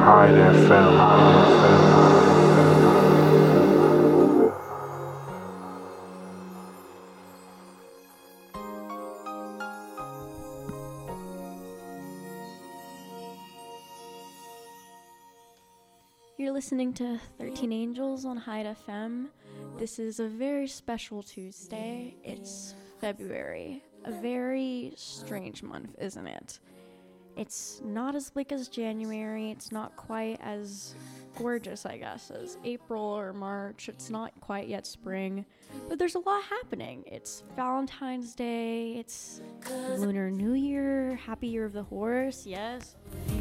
Hide FM. You're listening to 13 Angels on Hyde FM. This is a very special Tuesday. It's February. A very strange month, isn't it? It's not as bleak as January. It's not quite as gorgeous, I guess, as April or March. It's not quite yet spring. But there's a lot happening. It's Valentine's Day. It's Lunar New Year. Happy Year of the Horse. Yes.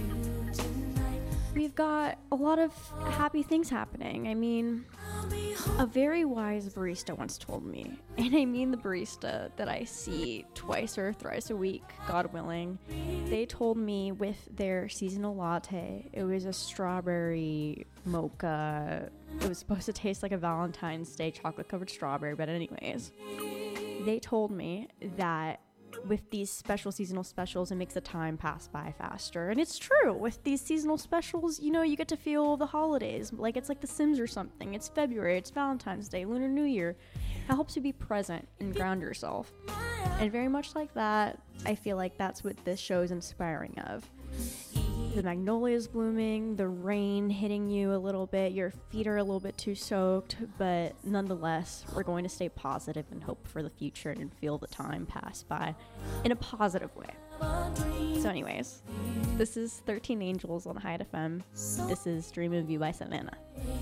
We've got a lot of happy things happening. I mean, a very wise barista once told me, and I mean the barista that I see twice or thrice a week, God willing. They told me with their seasonal latte, it was a strawberry mocha. It was supposed to taste like a Valentine's Day chocolate-covered strawberry, but anyways, they told me that with these special seasonal specials, it makes the time pass by faster. And it's true. With these seasonal specials, you know, you get to feel the holidays. Like it's like The Sims or something. It's February, it's Valentine's Day, Lunar New Year. It helps you be present and ground yourself. And very much like that, I feel like that's what this show is inspiring of. The magnolias blooming, the rain hitting you a little bit, your feet are a little bit too soaked, but nonetheless, we're going to stay positive and hope for the future and feel the time pass by in a positive way. So anyways, this is 13 Angels on Hyde FM. This is Dream of You by Savannah.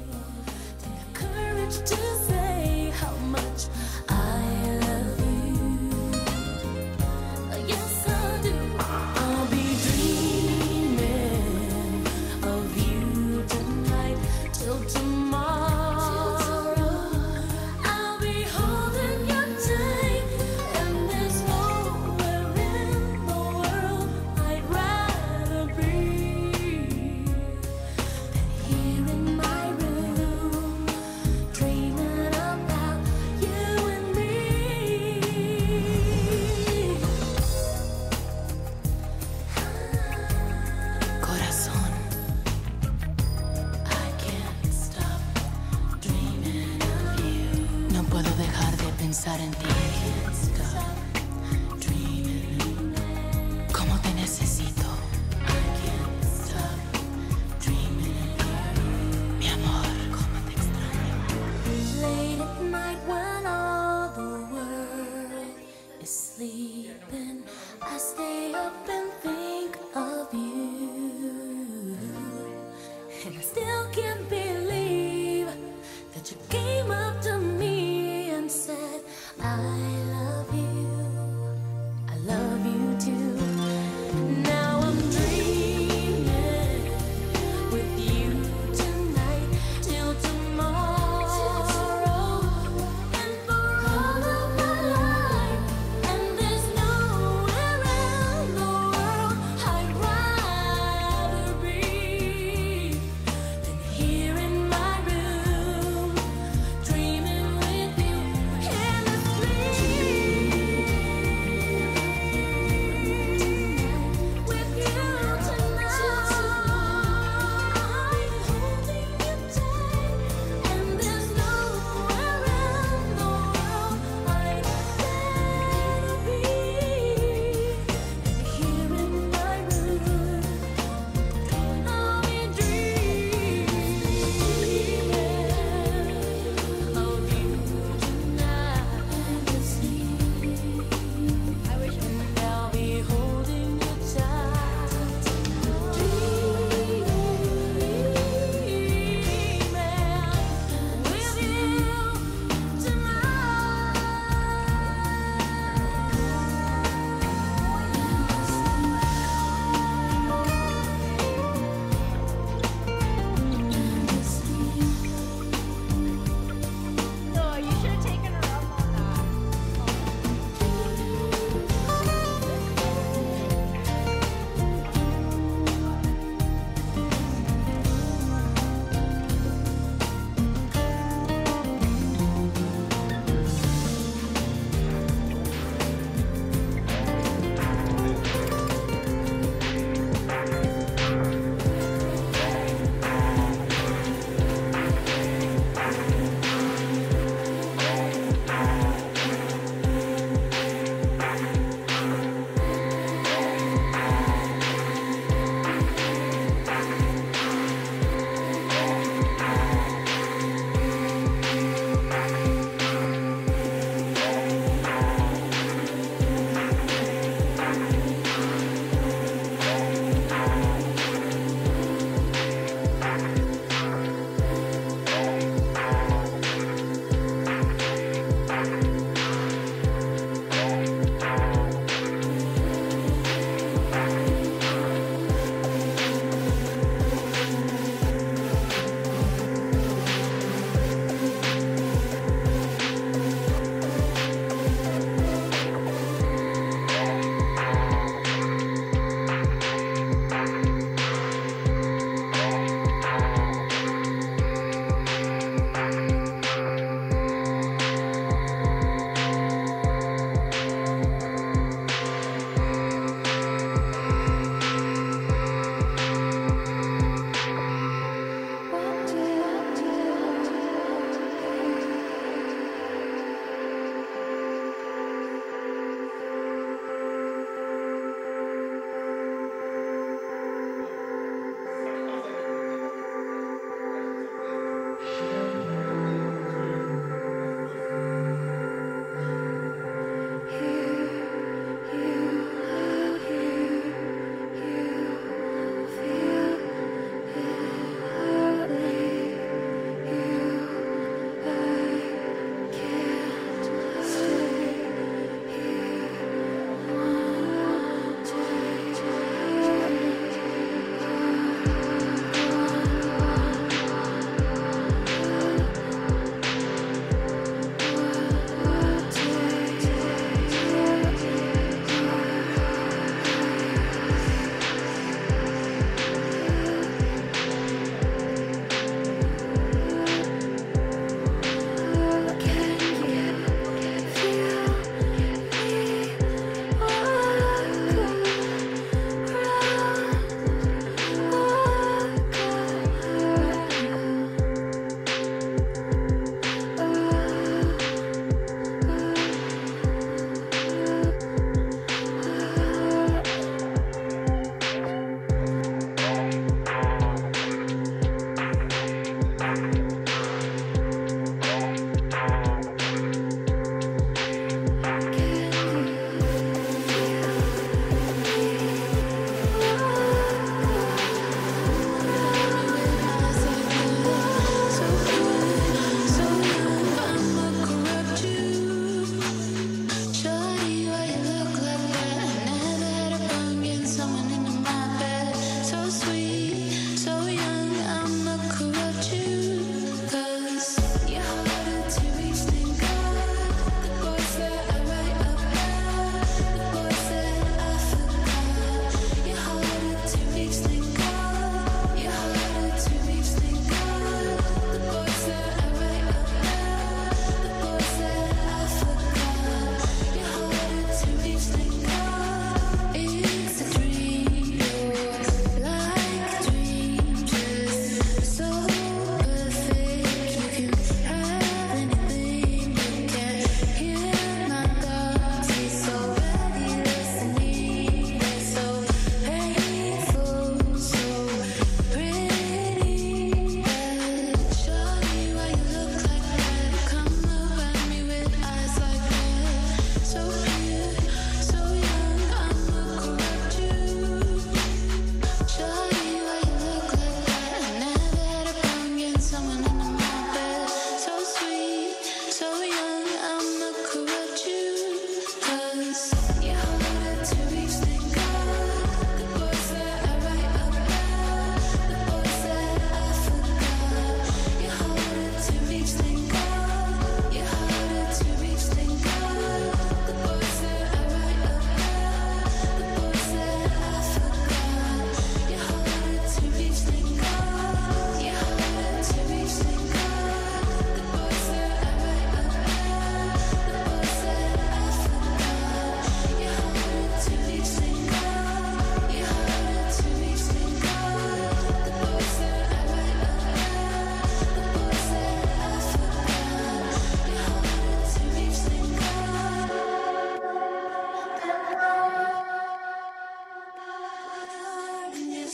Courage to say how much I love you. Yes, I do. I'll be dreaming of you tonight till tomorrow. I'll be holding you tight, and there's nowhere in the world I'd rather be than here in my room, dreaming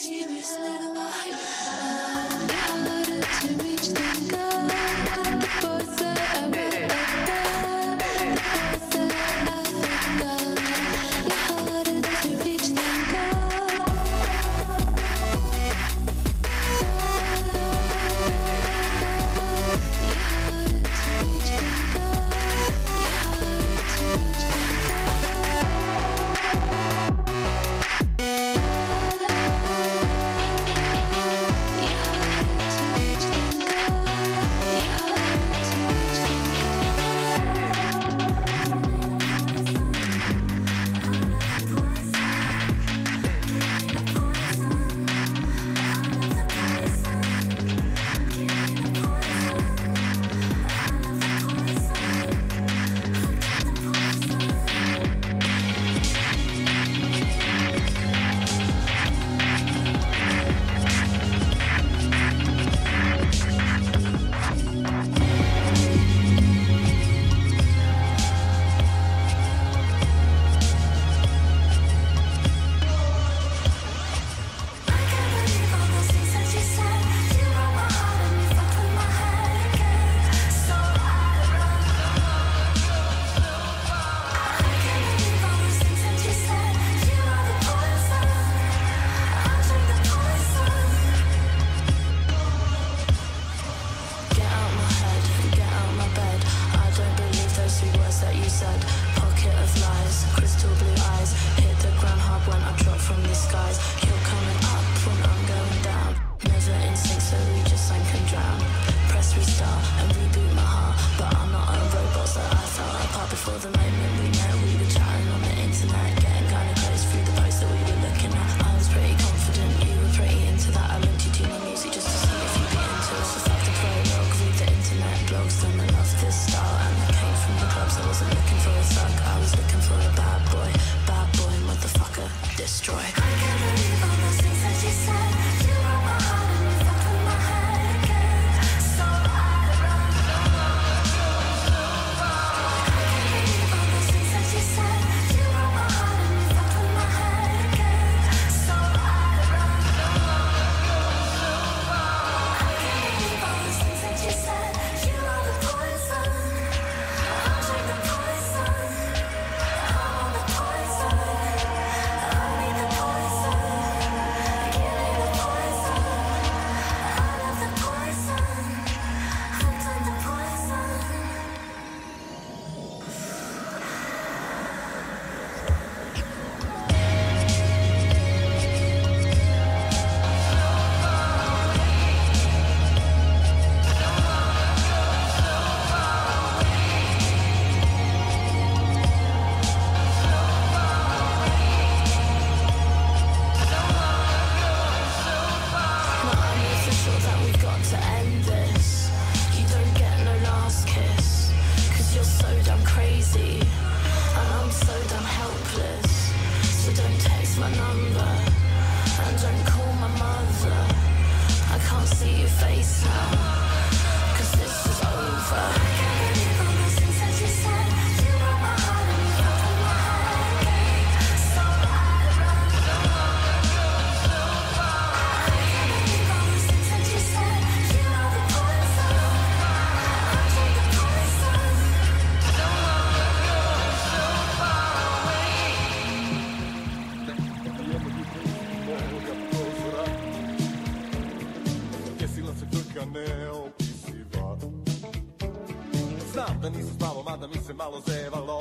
da nisam spavao, mada mi se malo zevalo,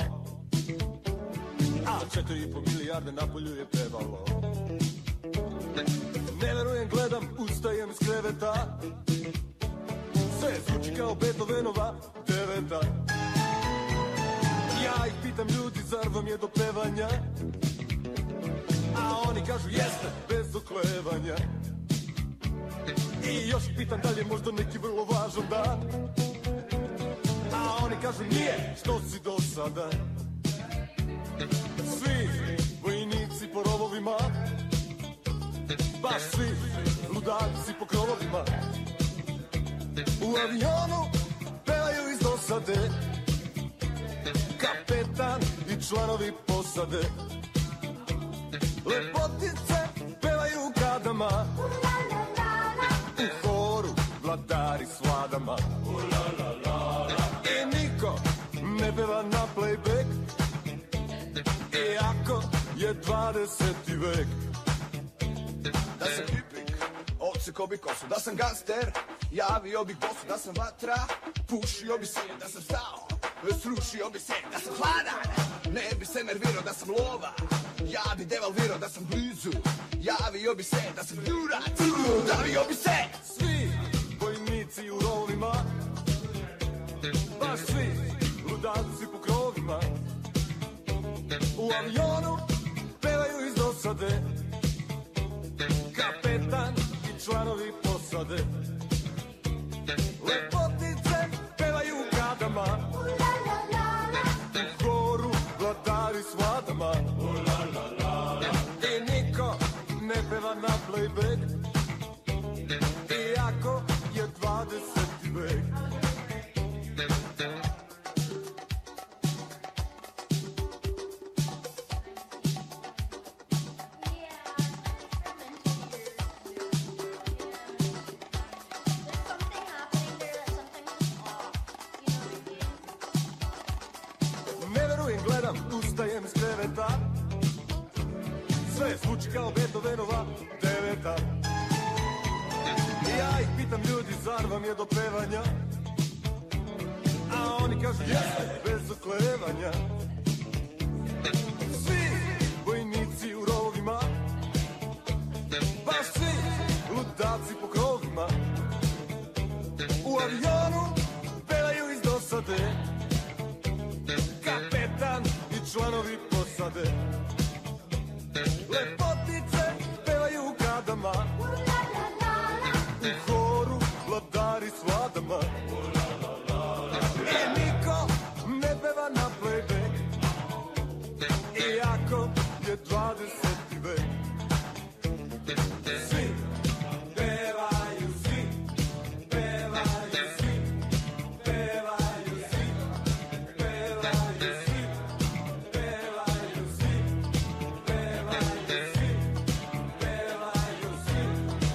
a 4,5 milijarde na polju je pevalo. Ne verujem, gledam, ustajem iz kreveta, sve zvuči kao Beethovenova deveta. Ja ih pitam, ljudi, zar vam je do pevanja? A oni kažu jeste, bez oklevanja. I još ih pitam da li je možda neki vrlo važan dan, a oni kažu nije, što si do sada. Svi vojnici po rovovima, baš svi ludaci po krovovima, u avionu pevaju iz dosade, kapetan i članovi posade. Lepotice pevaju kadama, kadama. I niko ne peva na playback, iako je 20. vek. Da sam hipik, odsekao bi kosu. Da sam gangster, javio bih bosu. Da sam vatra, pušio bi se. Da sam stao, srušio bi se. Da sam hladan, ne bi se nervirao. Da sam lova, ja bi devalvirao. Da sam blizu, javio bi se. Da sam jurat, davio bi se. Svi vojnici u rovima, baš svi ludaci po krovima, u avionu pevaju iz dosade. Kapetan i članovi posade. Lepotice pevaju u kadama, u horu vladari s vladama. I niko ne peva na playback, iako je 20. vek. Ustajem s kreveta, sve zvuči kao Beethovenova deveta. I ja ih pitam, ljudi, zar vam je do pevanja? A oni kažu jeste, bez oklevanja. Svi vojnici u rovima, baš svi ludaci po krovima, u avionu pevaju iz dosade. Kapetan i članovi posade. Lepotice pevaju u kadama, u horu vladari s vladama. I niko ne peva na playback, iako je 20. vek. Svi pevaju, svi pevaju, svi pevaju, svi pevaju, svi pevaju, svi pevaju, svi pevaju, svi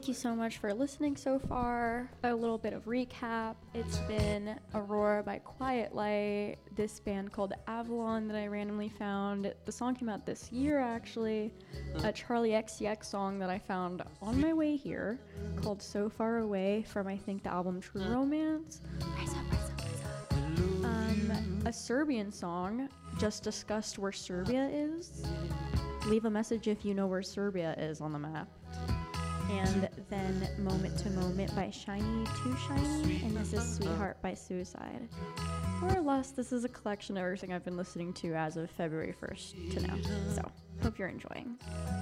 Thank you so much for listening so far. A little bit of recap. It's been Aurora by Quiet Light, this band called Avalon that I randomly found. The song came out this year, actually. A Charlie XCX song that I found on my way here called So Far Away from, I think, the album True Romance. A Serbian song, Just Discussed Where Serbia Is. Leave a message if you know where Serbia is on the map. And then Moment to Moment by Shiny Too Shiny, and this is Sweetheart by Suicide. More or less, this is a collection of everything I've been listening to as of February 1st to now. So, hope you're enjoying.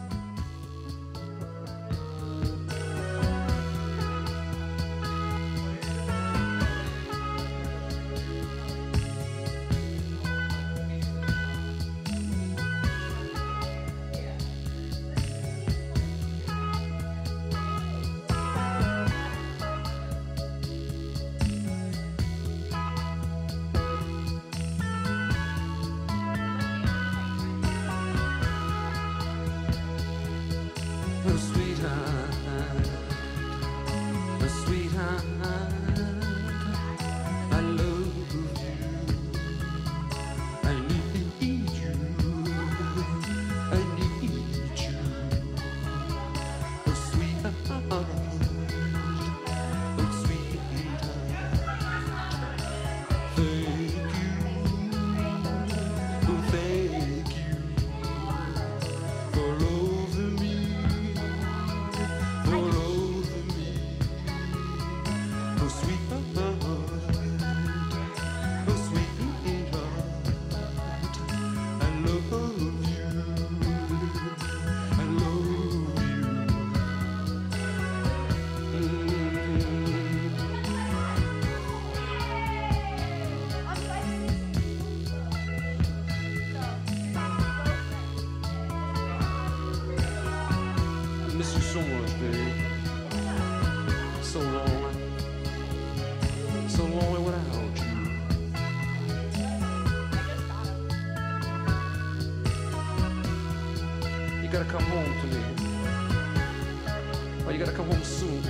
gotta come home to me. Or you gotta come home soon.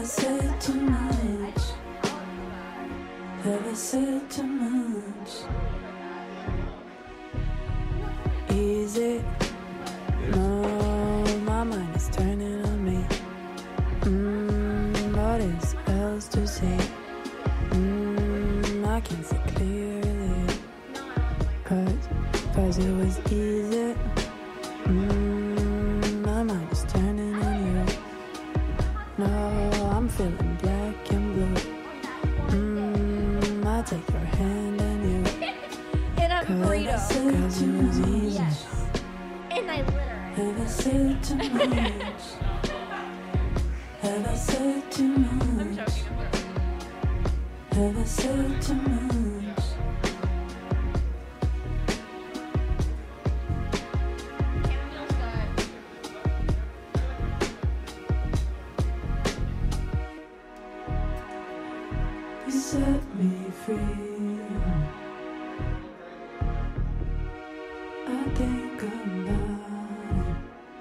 said too much? Have I said too much? Easy. No, my mind is turning on me. What is else to say? I can't see clearly. Cause it was easy. My mind is turning on you. No, I'm feeling black and blue. I take your hand and you. In a burrito. Cause it was easy. Yes. And I literally. Have I said too much? Have I said too much? Have I said too much? You set me free. I think about it.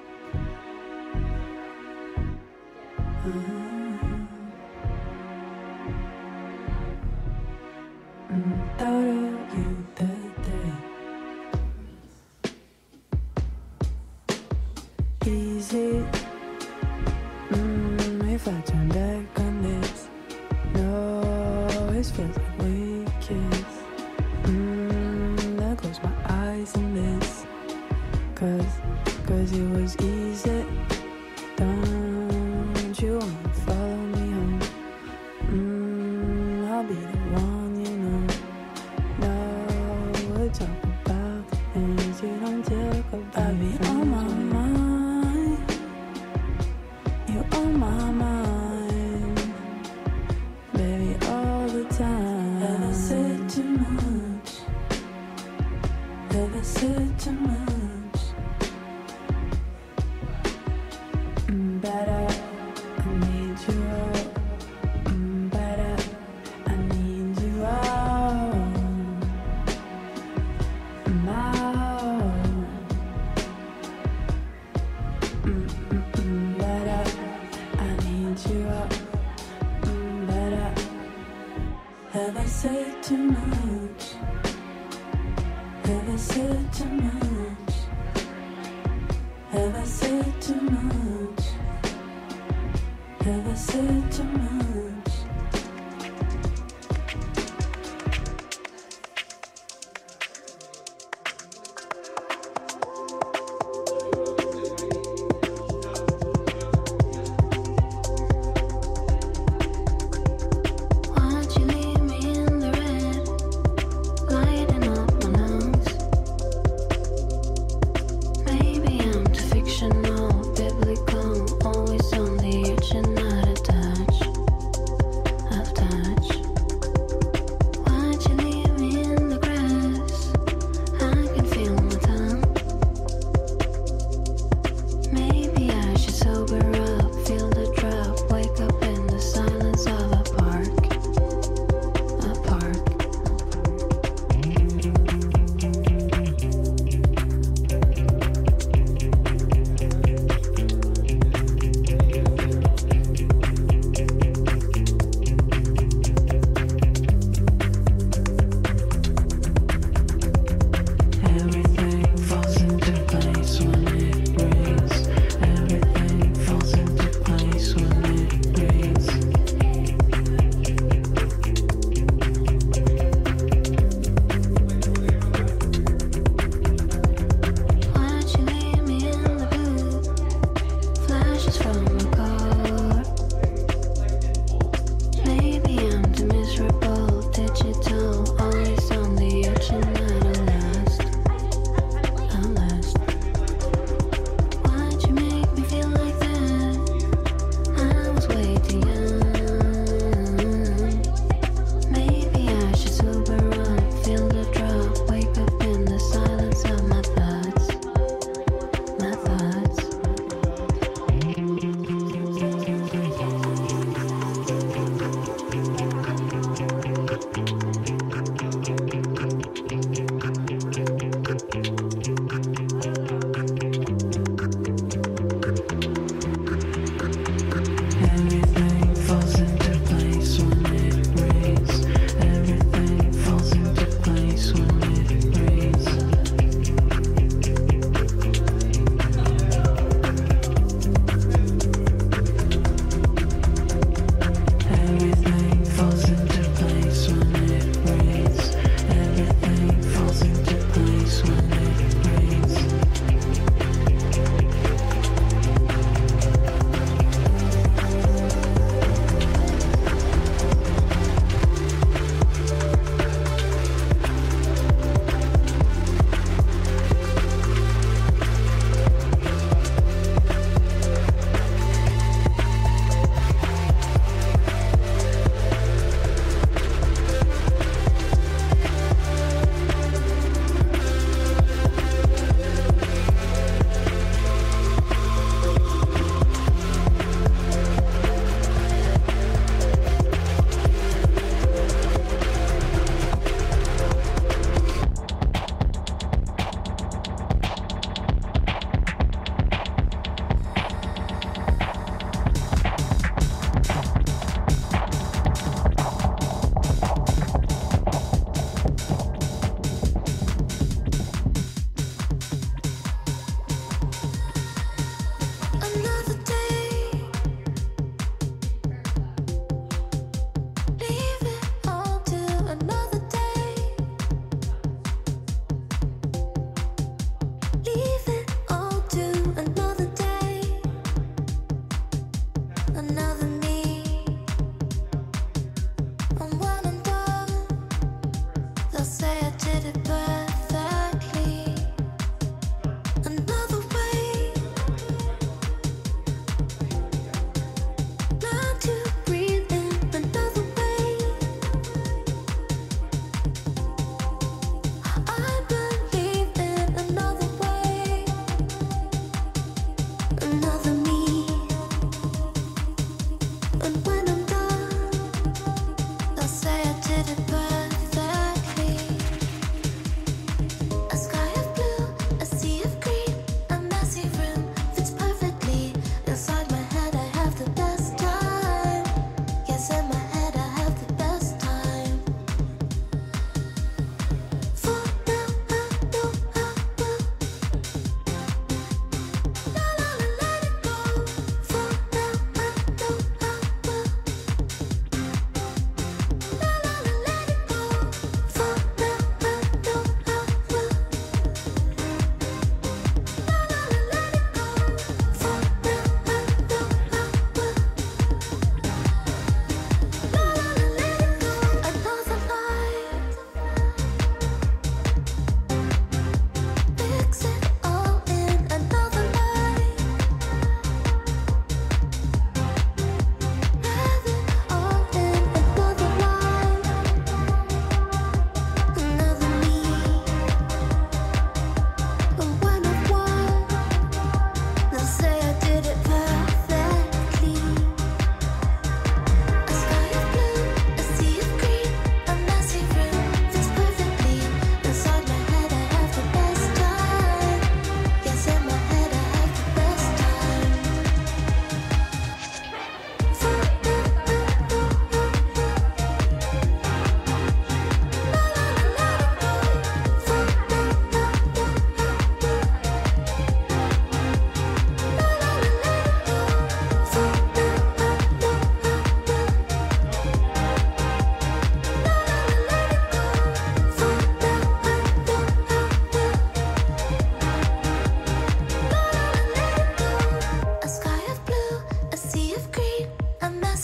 Thought of you that day. Easy. If I turn back on this, no, it feels like we kiss. I close my eyes in this, cause it was easy. Don't you wanna follow me home? I'll be the one, you know. No, we'll talk about things you don't talk about. I be on my mind. You on my mind, baby, all the time. Have I said too much? Have I said too much? Better, I need you all. Better, I need you all. Now. Better, I need you all. Better. Have I said too much? Have I said too much? Have I said too much? Have I said too much? Why'd you leave me in the red, lighting up my lungs? Maybe I'm too fictional, biblical, always on the edge and not attached.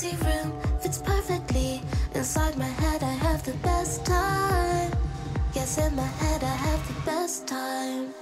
empty room fits perfectly. Inside my head, I have the best time. Yes, in my head, I have the best time.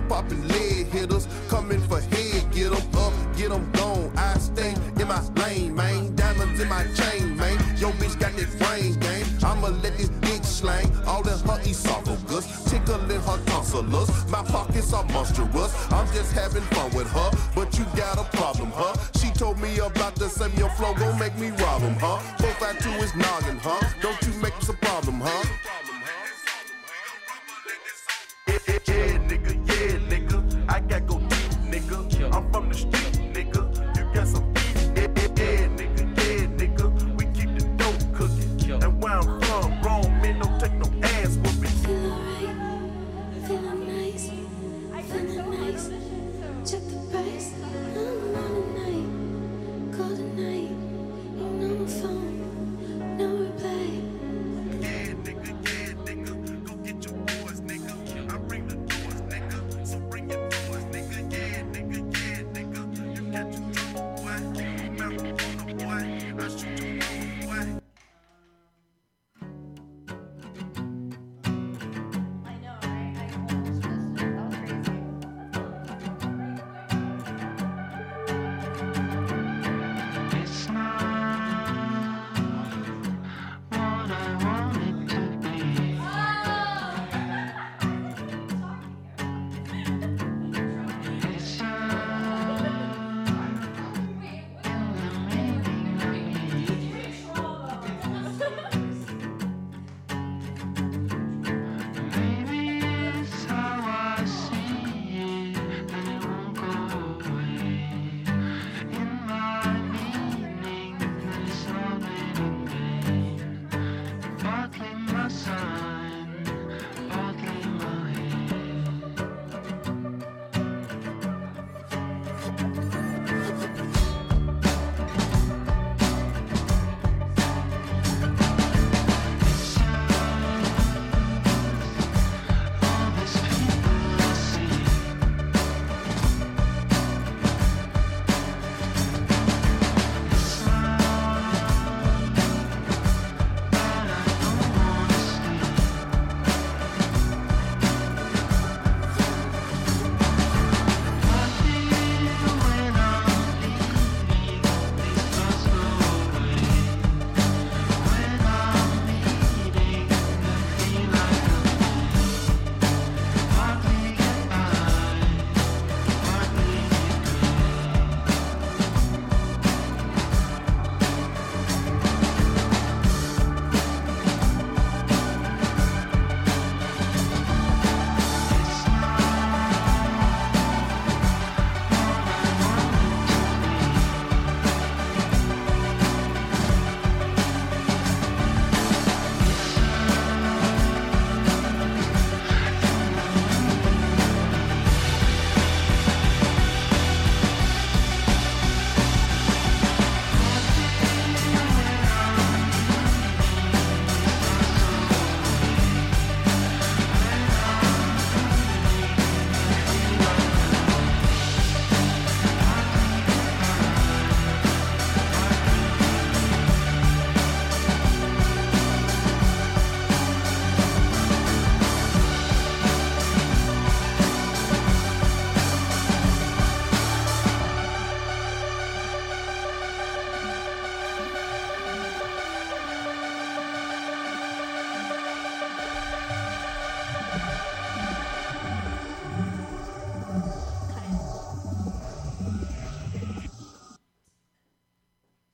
Choppers popping lead hitters, coming for head, get 'em up, get 'em gone. I stay in my lane, man. Diamonds in my chain, man. Yo, bitch got that brain game. I'ma let this bitch slang all in her esophagus, tickling her tonsillas. My pockets are monstrous. I'm just having fun with her, but you got a problem, huh? She told me about the same your flow gon' make me rob him, huh? 452 is noggin, huh? Don't you make this a problem, huh? Yeah, nigga, I got go deep, nigga. I'm from the street.